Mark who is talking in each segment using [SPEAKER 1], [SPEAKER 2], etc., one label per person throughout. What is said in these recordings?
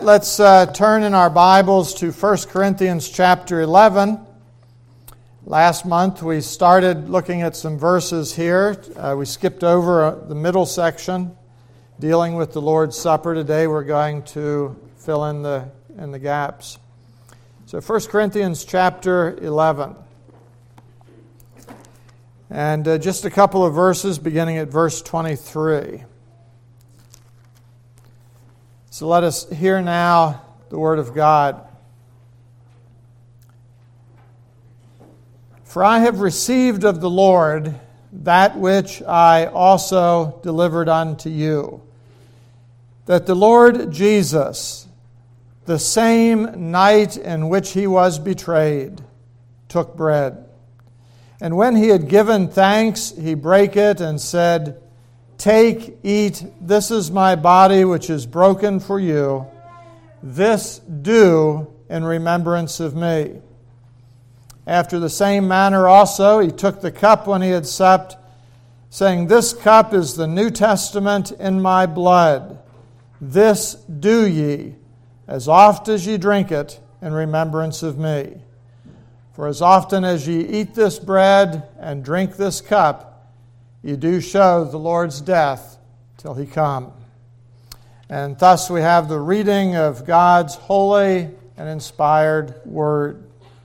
[SPEAKER 1] let's turn in our Bibles to 1 Corinthians chapter 11. Last month we started looking at some verses here. We skipped over the middle section dealing with the Lord's Supper. Today we're going to fill in the gaps. So 1 Corinthians chapter 11. And just a couple of verses beginning at verse 23. So let us hear now the Word of God. For I have received of the Lord that which I also delivered unto you, that the Lord Jesus, the same night in which he was betrayed, took bread. And when he had given thanks, he brake it and said, Take, eat, this is my body which is broken for you. This do in remembrance of me. After the same manner also he took the cup when he had supped, saying, This cup is the New Testament in my blood. This do ye, as oft as ye drink it, in remembrance of me. For as often as ye eat this bread and drink this cup, ye do show the Lord's death till he come. And thus we have the reading of God's holy and inspired word.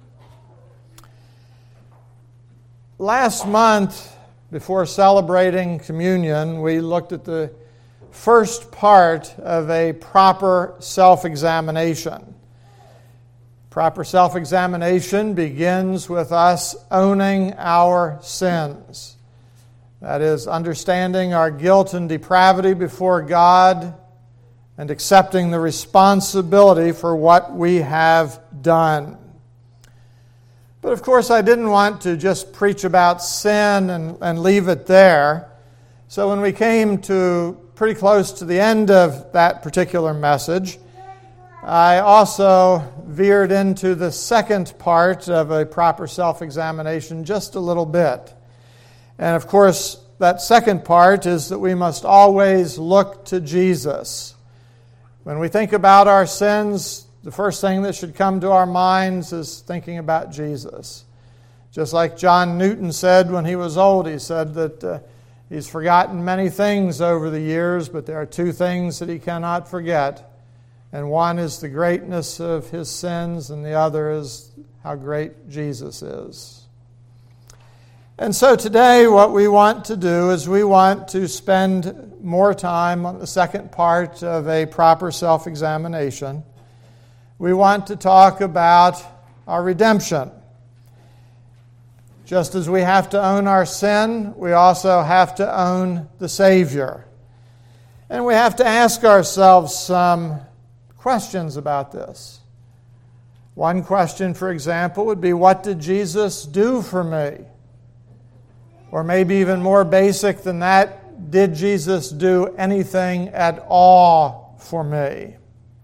[SPEAKER 1] Last month, before celebrating communion, we looked at the first part of a proper self-examination. Proper self-examination begins with us owning our sins. That is, understanding our guilt and depravity before God and accepting the responsibility for what we have done. But of course, I didn't want to just preach about sin and leave it there. So when we came to pretty close to the end of that particular message, I also veered into the second part of a proper self-examination just a little bit. And of course, that second part is that we must always look to Jesus. When we think about our sins, the first thing that should come to our minds is thinking about Jesus. Just like John Newton said when he was old, he said that he's forgotten many things over the years, but there are two things that he cannot forget. And one is the greatness of his sins, and the other is how great Jesus is. And so today what we want to do is we want to spend more time on the second part of a proper self-examination. We want to talk about our redemption. Just as we have to own our sin, we also have to own the Savior. And we have to ask ourselves some questions about this. One question, for example, would be, what did Jesus do for me? Or maybe even more basic than that, did Jesus do anything at all for me?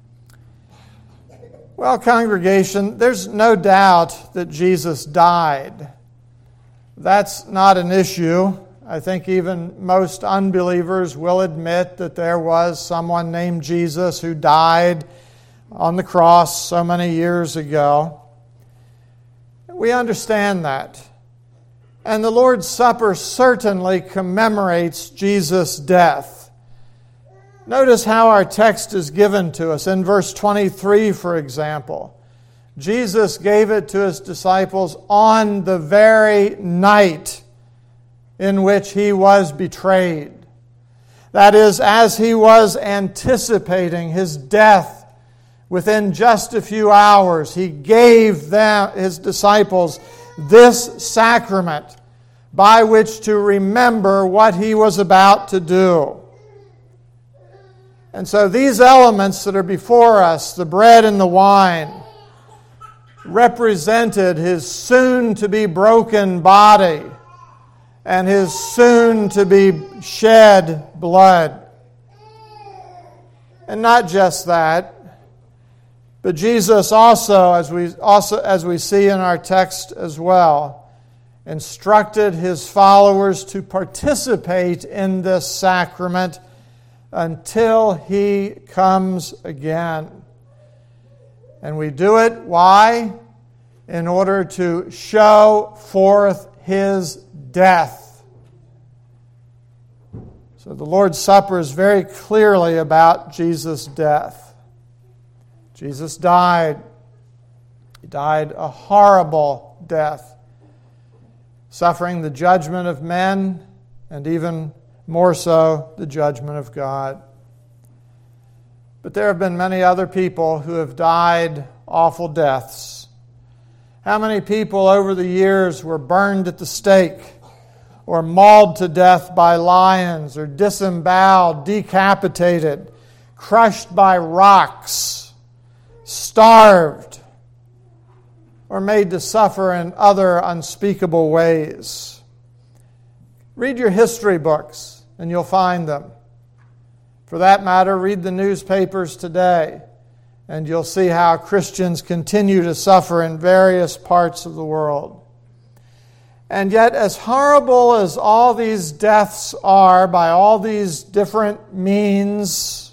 [SPEAKER 1] Well, congregation, there's no doubt that Jesus died. That's not an issue. I think even most unbelievers will admit that there was someone named Jesus who died on the cross so many years ago. We understand that. And the Lord's Supper certainly commemorates Jesus' death. Notice how our text is given to us. In verse 23, for example, Jesus gave it to his disciples on the very night in which he was betrayed. That is, as he was anticipating his death within just a few hours, he gave them, his disciples, this sacrament by which to remember what he was about to do. And so these elements that are before us, the bread and the wine, represented his soon-to-be broken body and his soon-to-be shed blood. And not just that, but Jesus also, as we see in our text as well, instructed his followers to participate in this sacrament until he comes again. And we do it, why? In order to show forth His death. So the Lord's Supper is very clearly about Jesus' death. Jesus died. He died a horrible death, suffering the judgment of men and even more so the judgment of God. But there have been many other people who have died awful deaths. How many people over the years were burned at the stake, or mauled to death by lions, or disemboweled, decapitated, crushed by rocks, starved, or made to suffer in other unspeakable ways? Read your history books and you'll find them. For that matter, read the newspapers today and you'll see how Christians continue to suffer in various parts of the world. And yet, as horrible as all these deaths are by all these different means,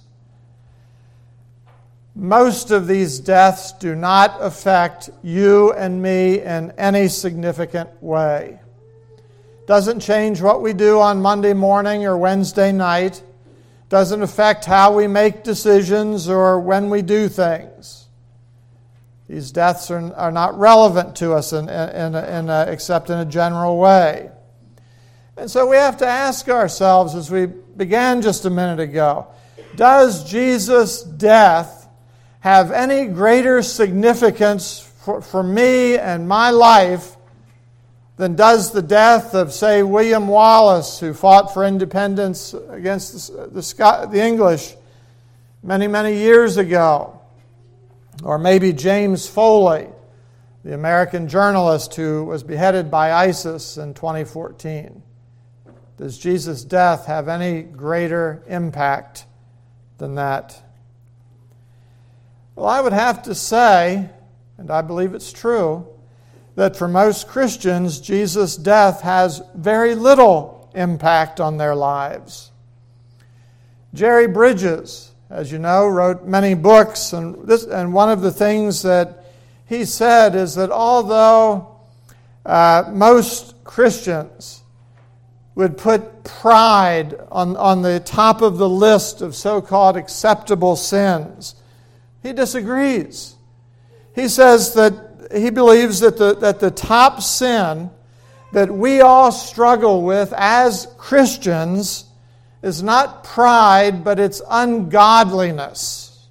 [SPEAKER 1] most of these deaths do not affect you and me in any significant way. Doesn't change what we do on Monday morning or Wednesday night. Doesn't affect how we make decisions or when we do things. These deaths are not relevant to us except in a general way. And so we have to ask ourselves, as we began just a minute ago, does Jesus' death have any greater significance for me and my life than does the death of, say, William Wallace, who fought for independence against the English many, many years ago? Or maybe James Foley, the American journalist who was beheaded by ISIS in 2014. Does Jesus' death have any greater impact than that? Well, I would have to say, and I believe it's true, that for most Christians, Jesus' death has very little impact on their lives. Jerry Bridges, as you know, wrote many books, and one of the things that he said is that although most Christians would put pride on the top of the list of so-called acceptable sins, he disagrees. He says that he believes that the top sin that we all struggle with as Christians is not pride, but it's ungodliness.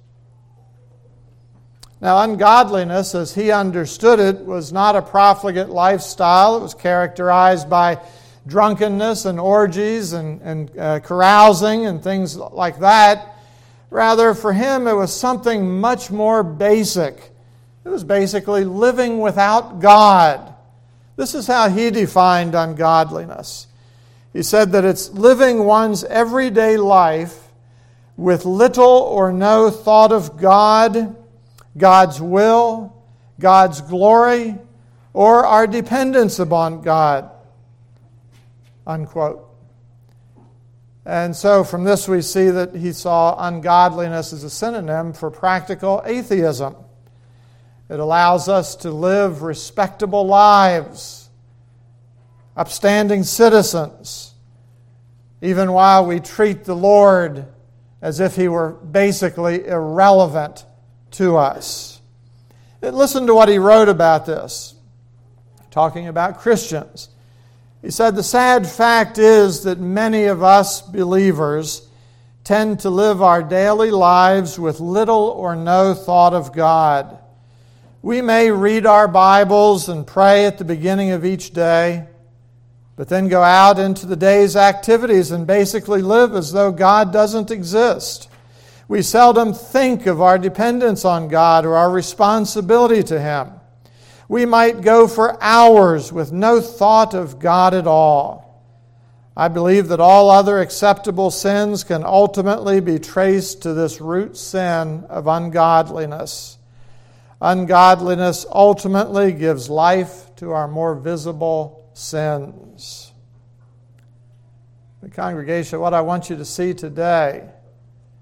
[SPEAKER 1] Now, ungodliness, as he understood it, was not a profligate lifestyle. It was characterized by drunkenness and orgies and carousing and things like that. Rather, for him, it was something much more basic. It was basically living without God. This is how he defined ungodliness. He said that it's living one's everyday life with little or no thought of God, God's will, God's glory, or our dependence upon God. Unquote. And so from this we see that he saw ungodliness as a synonym for practical atheism. It allows us to live respectable lives, upstanding citizens, even while we treat the Lord as if He were basically irrelevant to us. Listen to what he wrote about this, talking about Christians. He said, "The sad fact is that many of us believers tend to live our daily lives with little or no thought of God. We may read our Bibles and pray at the beginning of each day, but then go out into the day's activities and basically live as though God doesn't exist. We seldom think of our dependence on God or our responsibility to Him. We might go for hours with no thought of God at all. I believe that all other acceptable sins can ultimately be traced to this root sin of ungodliness. Ungodliness ultimately gives life to our more visible sins." The congregation, what I want you to see today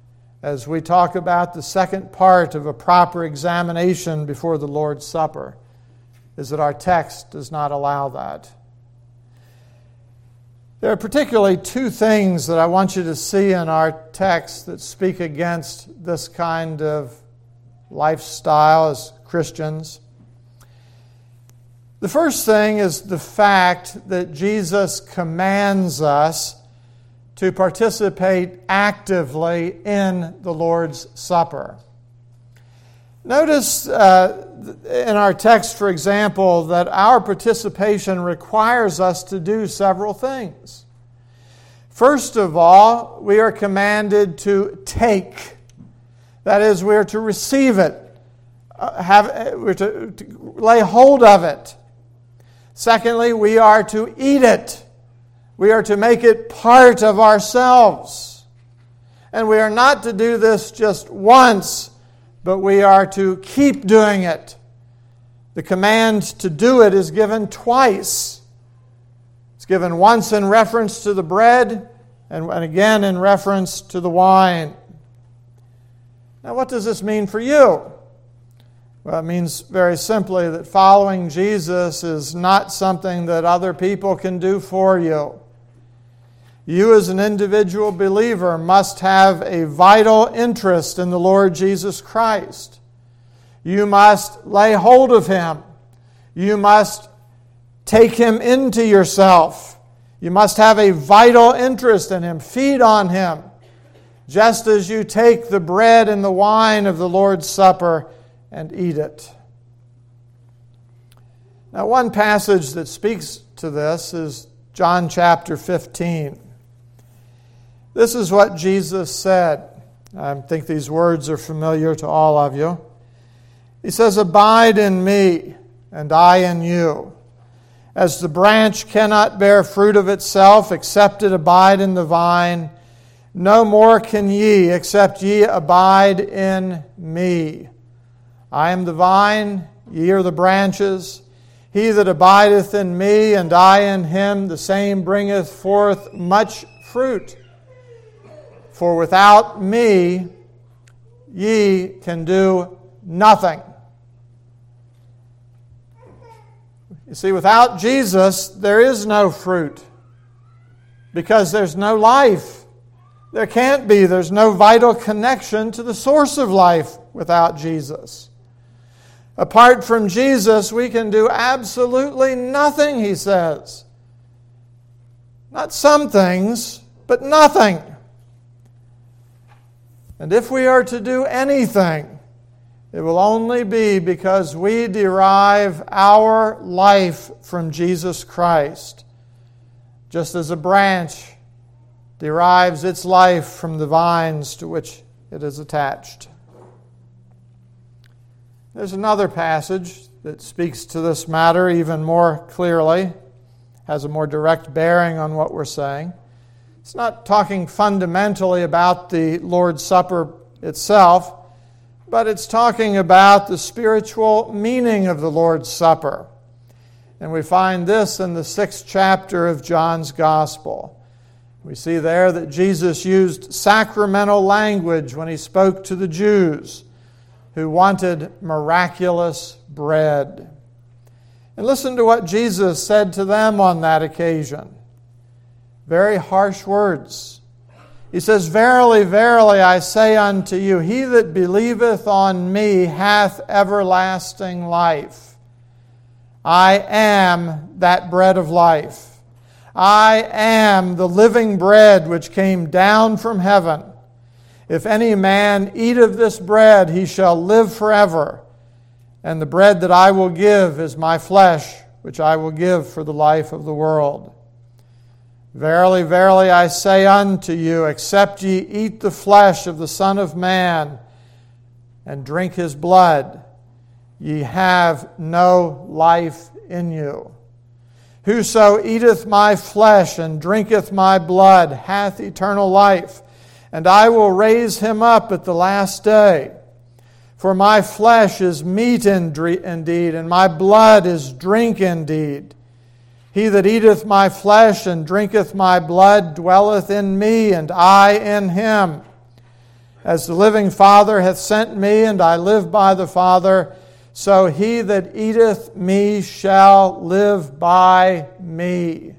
[SPEAKER 1] as we talk about the second part of a proper examination before the Lord's Supper, is that our text does not allow that. There are particularly two things that I want you to see in our text that speak against this kind of lifestyle as Christians. The first thing is the fact that Jesus commands us to participate actively in the Lord's Supper. Notice in our text, for example, that our participation requires us to do several things. First of all, we are commanded to take. That is, we are to receive it. We're to lay hold of it. Secondly, we are to eat it. We are to make it part of ourselves. And we are not to do this just once, but we are to keep doing it. The command to do it is given twice. It's given once in reference to the bread and again in reference to the wine. Now, what does this mean for you? Well, it means very simply that following Jesus is not something that other people can do for you. You as an individual believer must have a vital interest in the Lord Jesus Christ. You must lay hold of Him. You must take Him into yourself. You must have a vital interest in Him. Feed on Him. Just as you take the bread and the wine of the Lord's Supper and eat it. Now, one passage that speaks to this is John chapter 15. This is what Jesus said. I think these words are familiar to all of you. He says, "Abide in me, and I in you. As the branch cannot bear fruit of itself, except it abide in the vine, no more can ye, except ye abide in me. I am the vine, ye are the branches. He that abideth in me, and I in him, the same bringeth forth much fruit. For without me, ye can do nothing." You see, without Jesus, there is no fruit. Because there's no life. There can't be. There's no vital connection to the source of life without Jesus. Apart from Jesus, we can do absolutely nothing, he says. Not some things, but nothing. And if we are to do anything, it will only be because we derive our life from Jesus Christ, just as a branch derives its life from the vines to which it is attached. There's another passage that speaks to this matter even more clearly, has a more direct bearing on what we're saying. It's not talking fundamentally about the Lord's Supper itself, but it's talking about the spiritual meaning of the Lord's Supper. And we find this in the 6th chapter of John's Gospel. We see there that Jesus used sacramental language when he spoke to the Jews who wanted miraculous bread. And listen to what Jesus said to them on that occasion. Very harsh words. He says, "Verily, verily, I say unto you, he that believeth on me hath everlasting life. I am that bread of life. I am the living bread which came down from heaven. If any man eat of this bread, he shall live forever. And the bread that I will give is my flesh, which I will give for the life of the world. Verily, verily, I say unto you, except ye eat the flesh of the Son of Man and drink his blood, ye have no life in you. Whoso eateth my flesh and drinketh my blood hath eternal life, and I will raise him up at the last day. For my flesh is meat indeed, and my blood is drink indeed. He that eateth my flesh and drinketh my blood dwelleth in me, and I in him. As the living Father hath sent me, and I live by the Father, so he that eateth me shall live by me.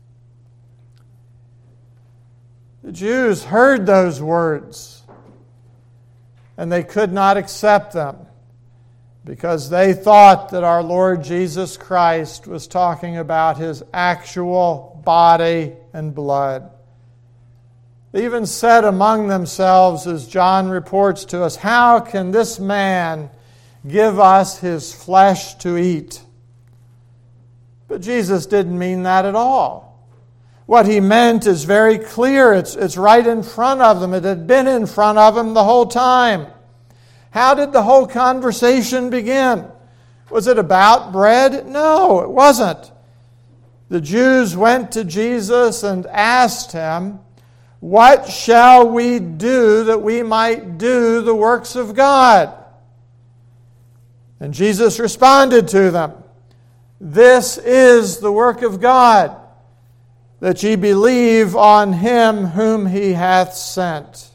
[SPEAKER 1] The Jews heard those words, and they could not accept them because they thought that our Lord Jesus Christ was talking about his actual body and blood. They even said among themselves, as John reports to us, "How can this man give us his flesh to eat?" But Jesus didn't mean that at all. What he meant is very clear. It's right in front of them. It had been in front of them the whole time. How did the whole conversation begin? Was it about bread? No, it wasn't. The Jews went to Jesus and asked him, "What shall we do that we might do the works of God?" And Jesus responded to them, "This is the work of God, that ye believe on him whom he hath sent."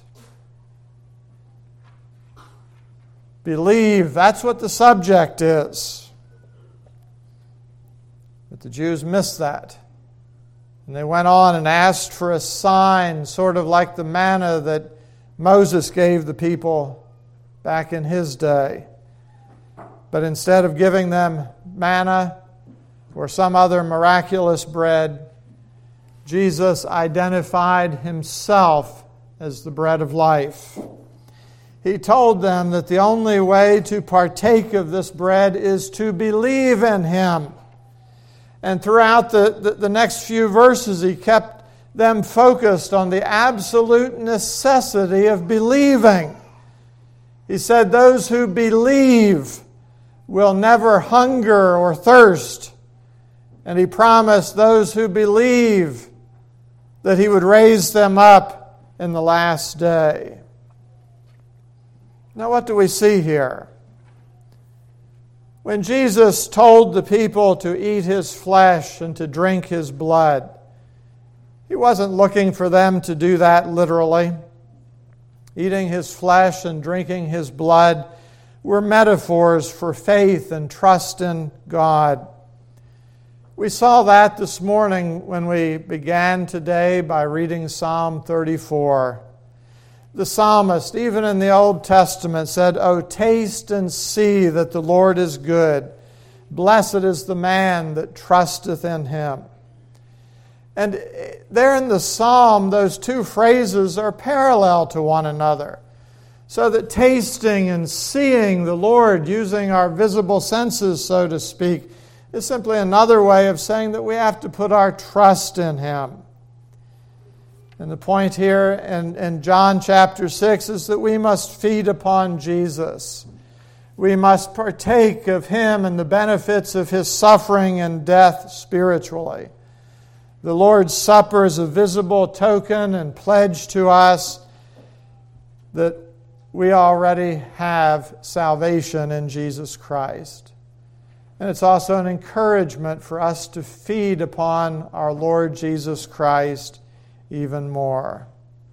[SPEAKER 1] Believe, that's what the subject is. But the Jews missed that. And they went on and asked for a sign, sort of like the manna that Moses gave the people back in his day. But instead of giving them manna or some other miraculous bread, Jesus identified himself as the bread of life. He told them that the only way to partake of this bread is to believe in him. And throughout the next few verses, he kept them focused on the absolute necessity of believing. He said, "Those who believe will never hunger or thirst." And he promised those who believe that he would raise them up in the last day. Now, what do we see here? When Jesus told the people to eat his flesh and to drink his blood, he wasn't looking for them to do that literally. Eating his flesh and drinking his blood were metaphors for faith and trust in God. We saw that this morning when we began today by reading Psalm 34. The psalmist, even in the Old Testament, said, "O taste and see that the Lord is good. Blessed is the man that trusteth in him." And there in the psalm, those two phrases are parallel to one another. So that tasting and seeing the Lord, using our visible senses, so to speak, is simply another way of saying that we have to put our trust in him. And the point here in John chapter 6 is that we must feed upon Jesus. We must partake of him and the benefits of his suffering and death spiritually. The Lord's Supper is a visible token and pledge to us that we already have salvation in Jesus Christ. And it's also an encouragement for us to feed upon our Lord Jesus Christ even more.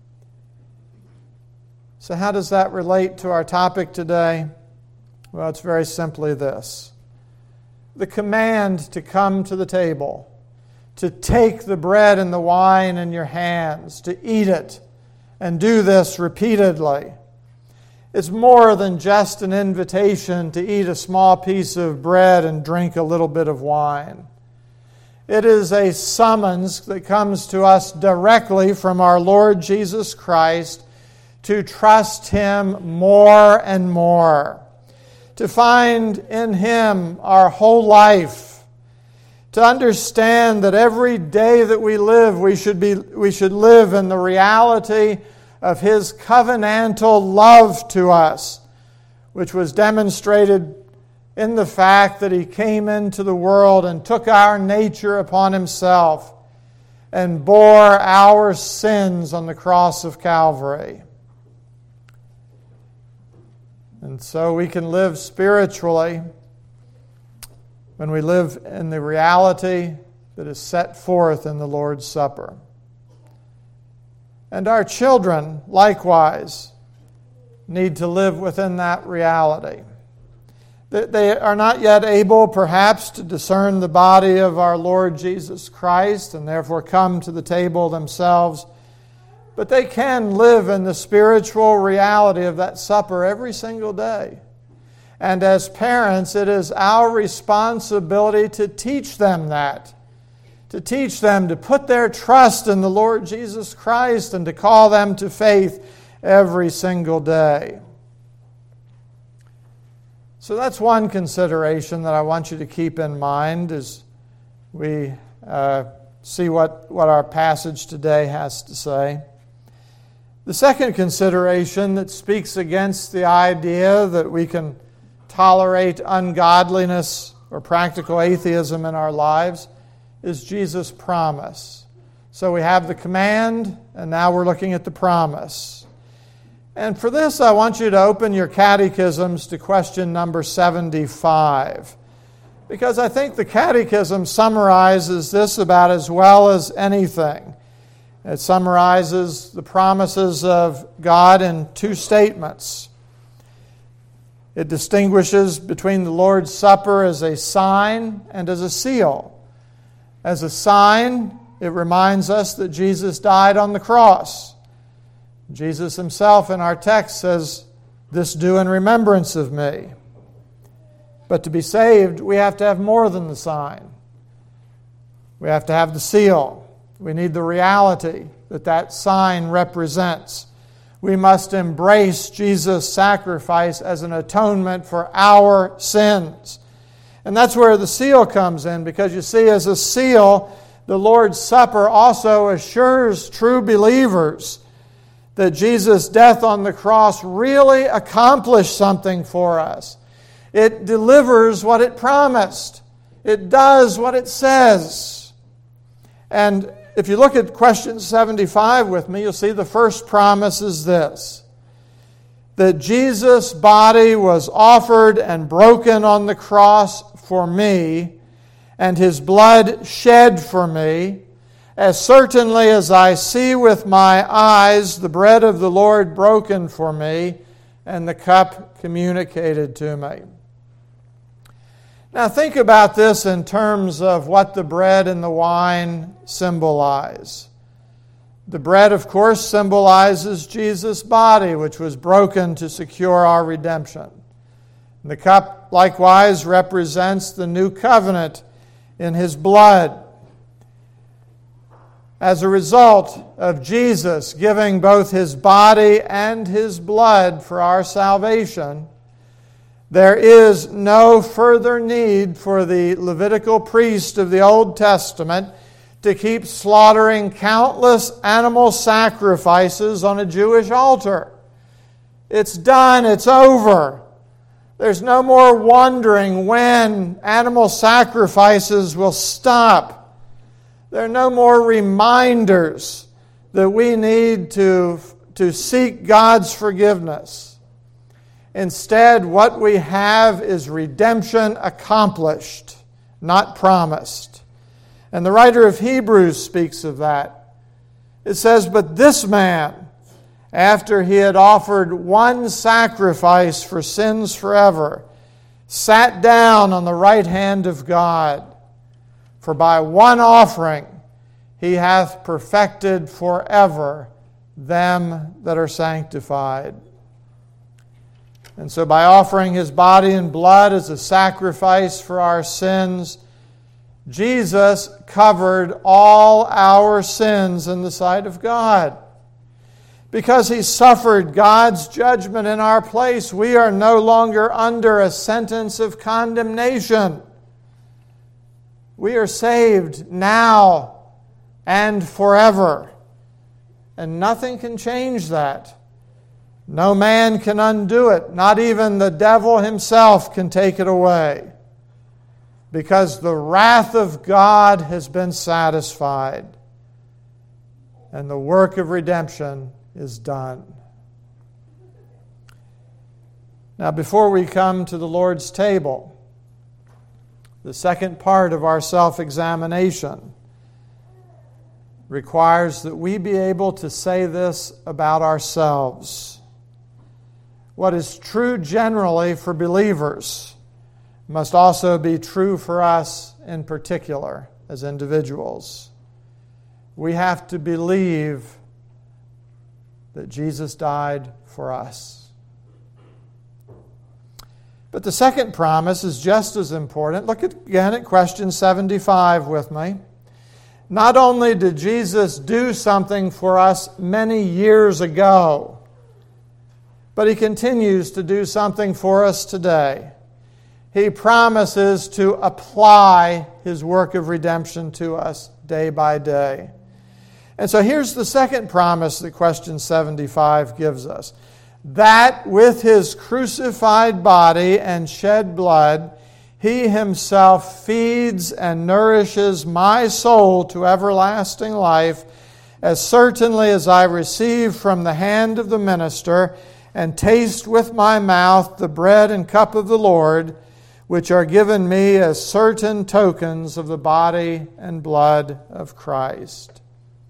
[SPEAKER 1] So how does that relate to our topic today? Well, it's very simply this. The command to come to the table, to take the bread and the wine in your hands, to eat it, and do this repeatedly. It's more than just an invitation to eat a small piece of bread and drink a little bit of wine. It is a summons that comes to us directly from our Lord Jesus Christ to trust him more and more, to find in him our whole life, to understand that every day that we live, we should live in the reality of his covenantal love to us, which was demonstrated in the fact that he came into the world and took our nature upon himself and bore our sins on the cross of Calvary. And so we can live spiritually when we live in the reality that is set forth in the Lord's Supper. And our children, likewise, need to live within that reality. They are not yet able, perhaps, to discern the body of our Lord Jesus Christ and therefore come to the table themselves. But they can live in the spiritual reality of that supper every single day. And as parents, it is our responsibility to teach them that. To teach them to put their trust in the Lord Jesus Christ and to call them to faith every single day. So that's one consideration that I want you to keep in mind as we see what our passage today has to say. The second consideration that speaks against the idea that we can tolerate ungodliness or practical atheism in our lives is Jesus' promise. So we have the command, and now we're looking at the promise. And for this, I want you to open your catechisms to question number 75. Because I think the catechism summarizes this about as well as anything. It summarizes the promises of God in two statements. It distinguishes between the Lord's Supper as a sign and as a seal. As a sign, it reminds us that Jesus died on the cross. Jesus himself in our text says, "This do in remembrance of me." But to be saved, we have to have more than the sign. We have to have the seal. We need the reality that that sign represents. We must embrace Jesus' sacrifice as an atonement for our sins. And that's where the seal comes in, because you see, as a seal, the Lord's Supper also assures true believers that Jesus' death on the cross really accomplished something for us. It delivers what it promised. It does what it says. And if you look at question 75 with me, you'll see the first promise is this: that Jesus' body was offered and broken on the cross for me, and His blood shed for me, as certainly as I see with my eyes the bread of the Lord broken for me, and the cup communicated to me. Now think about this in terms of what the bread and the wine symbolize. The bread, of course, symbolizes Jesus' body, which was broken to secure our redemption. And the cup likewise represents the new covenant in His blood. As a result of Jesus giving both His body and His blood for our salvation, there is no further need for the Levitical priest of the Old Testament to keep slaughtering countless animal sacrifices on a Jewish altar. It's done. It's over. There's no more wondering when animal sacrifices will stop. There are no more reminders that we need to seek God's forgiveness. Instead, what we have is redemption accomplished, not promised. And the writer of Hebrews speaks of that. It says, "But this man, after he had offered one sacrifice for sins forever, sat down on the right hand of God. For by one offering He hath perfected forever them that are sanctified." And so by offering His body and blood as a sacrifice for our sins, Jesus covered all our sins in the sight of God. Because He suffered God's judgment in our place, we are no longer under a sentence of condemnation. We are saved now and forever. And nothing can change that. No man can undo it. Not even the devil himself can take it away. Because the wrath of God has been satisfied. And the work of redemption is done. Now, before we come to the Lord's table, the second part of our self-examination requires that we be able to say this about ourselves. what is true generally for believers must also be true for us in particular as individuals. We have to believe that Jesus died for us. But the second promise is just as important. Look again at question 75 with me. Not only did Jesus do something for us many years ago, but He continues to do something for us today. He promises to apply His work of redemption to us day by day. And so here's the second promise that question 75 gives us. That with His crucified body and shed blood, He Himself feeds and nourishes my soul to everlasting life, as certainly as I receive from the hand of the minister and taste with my mouth the bread and cup of the Lord, which are given me as certain tokens of the body and blood of Christ.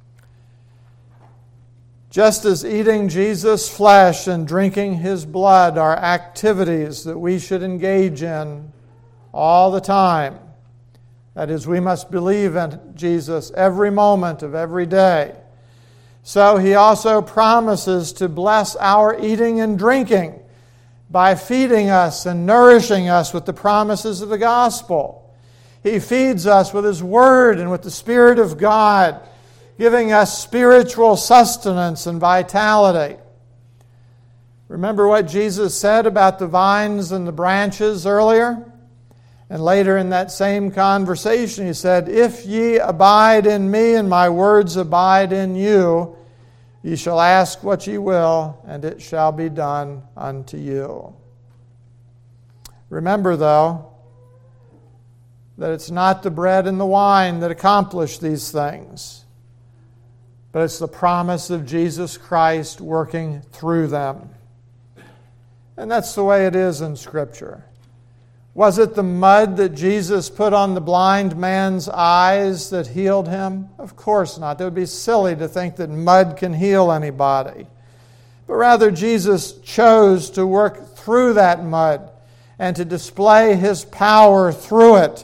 [SPEAKER 1] Just as eating Jesus' flesh and drinking His blood are activities that we should engage in all the time, that is, we must believe in Jesus every moment of every day, so He also promises to bless our eating and drinking by feeding us and nourishing us with the promises of the gospel. He feeds us with His Word and with the Spirit of God, giving us spiritual sustenance and vitality. Remember what Jesus said about the vines and the branches earlier? And later in that same conversation, He said, "If ye abide in me and my words abide in you, ye shall ask what ye will, and it shall be done unto you." Remember, though, that it's not the bread and the wine that accomplish these things, but it's the promise of Jesus Christ working through them. And that's the way it is in Scripture. Was it the mud that Jesus put on the blind man's eyes that healed him? Of course not. It would be silly to think that mud can heal anybody. But rather, Jesus chose to work through that mud and to display His power through it.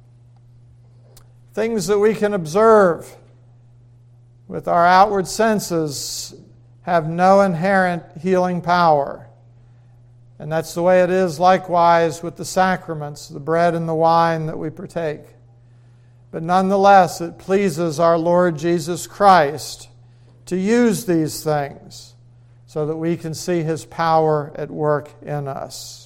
[SPEAKER 1] Things that we can observe with our outward senses have no inherent healing power. And that's the way it is likewise with the sacraments, the bread and the wine that we partake. But nonetheless, it pleases our Lord Jesus Christ to use these things so that we can see His power at work in us.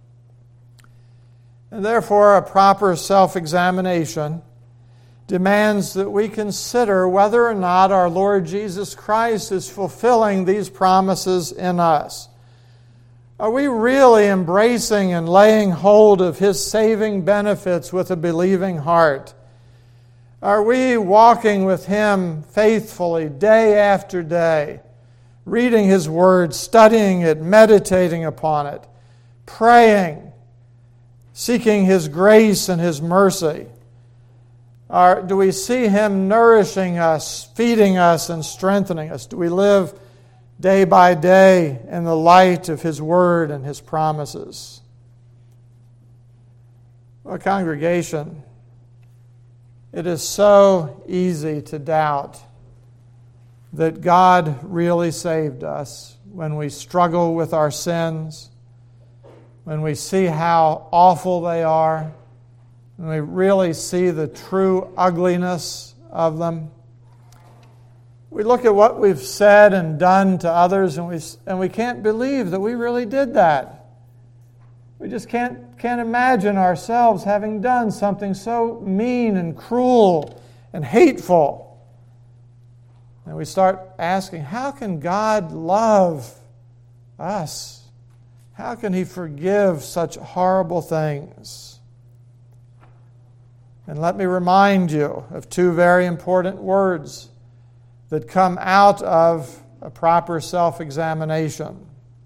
[SPEAKER 1] And therefore, a proper self-examination demands that we consider whether or not our Lord Jesus Christ is fulfilling these promises in us. Are we really embracing and laying hold of His saving benefits with a believing heart? Are we walking with Him faithfully day after day, reading His Word, studying it, meditating upon it, praying, seeking His grace and His mercy? Or do we see Him nourishing us, feeding us, and strengthening us? Do we live day by day in the light of His Word and His promises? Well, congregation, it is so easy to doubt that God really saved us when we struggle with our sins, when we see how awful they are, when we really see the true ugliness of them. We look at what we've said and done to others, and we can't believe that we really did that. We just can't imagine ourselves having done something so mean and cruel and hateful. And we start asking, how can God love us? How can He forgive such horrible things? And let me remind you of two very important words that come out of a proper self-examination.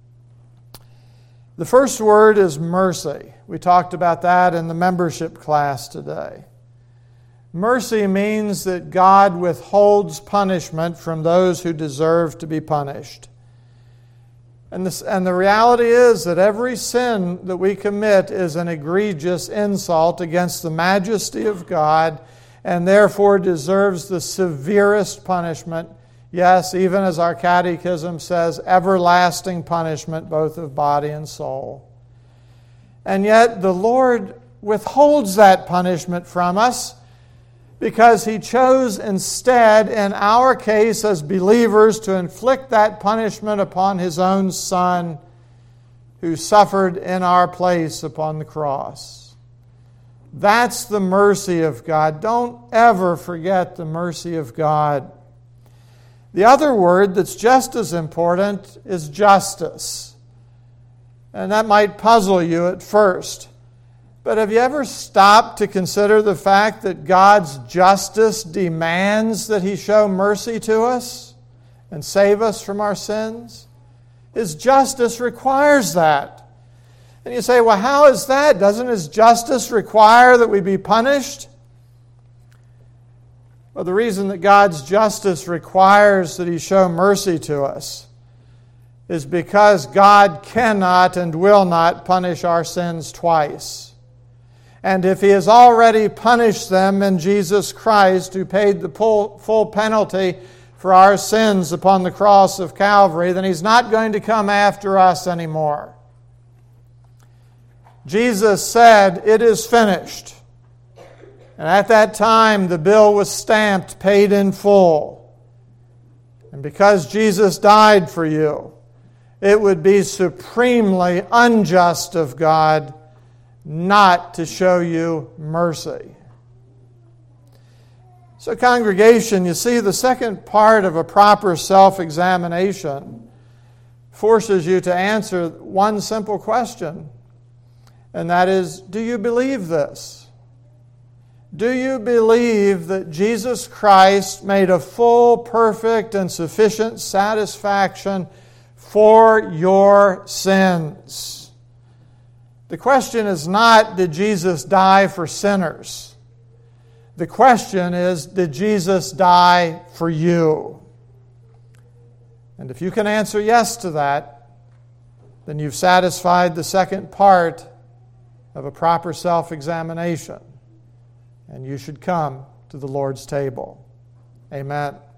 [SPEAKER 1] The first word is mercy. We talked about that in the membership class today. Mercy means that God withholds punishment from those who deserve to be punished. And the reality is that every sin that we commit is an egregious insult against the majesty of God, and therefore deserves the severest punishment. Yes, even as our catechism says, everlasting punishment both of body and soul. And yet the Lord withholds that punishment from us because He chose instead, in our case as believers, to inflict that punishment upon His own Son, who suffered in our place upon the cross. That's the mercy of God. Don't ever forget the mercy of God. The other word that's just as important is justice. And that might puzzle you at first. But have you ever stopped to consider the fact that God's justice demands that He show mercy to us and save us from our sins? His justice requires that. And you say, well, how is that? Doesn't His justice require that we be punished? Well, the reason that God's justice requires that He show mercy to us is because God cannot and will not punish our sins twice. And if He has already punished them in Jesus Christ, who paid the full penalty for our sins upon the cross of Calvary, then He's not going to come after us anymore. Jesus said, "It is finished." And at that time, the bill was stamped, paid in full. And because Jesus died for you, it would be supremely unjust of God not to show you mercy. So, congregation, you see, the second part of a proper self-examination forces you to answer one simple question, and that is, do you believe this? Do you believe that Jesus Christ made a full, perfect, and sufficient satisfaction for your sins? The question is not, did Jesus die for sinners? The question is, did Jesus die for you? And if you can answer yes to that, then you've satisfied the second part of a proper self-examination. And you should come to the Lord's table. Amen.